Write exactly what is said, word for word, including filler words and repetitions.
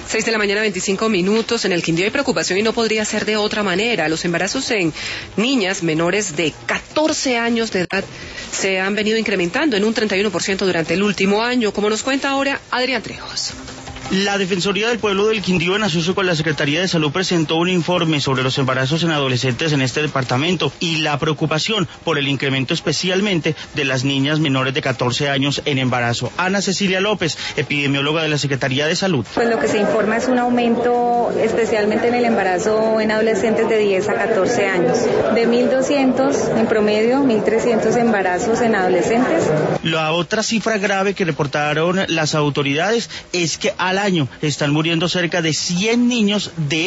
Seis de la mañana, veinticinco minutos. En el Quindío hay preocupación y no podría ser de otra manera. Los embarazos en niñas menores de catorce años de edad se han venido incrementando en un treinta y uno por ciento durante el último año, como nos cuenta ahora Adrián Trejos. La Defensoría del Pueblo del Quindío, en asocio con la Secretaría de Salud, presentó un informe sobre los embarazos en adolescentes en este departamento y la preocupación por el incremento especialmente de las niñas menores de catorce años en embarazo. Ana Cecilia López, epidemióloga de la Secretaría de Salud. Pues lo que se informa es un aumento especialmente en el embarazo en adolescentes de diez a catorce años. De mil doscientos en promedio, mil trescientos embarazos en adolescentes. La otra cifra grave que reportaron las autoridades es que al año están muriendo cerca de cien niños de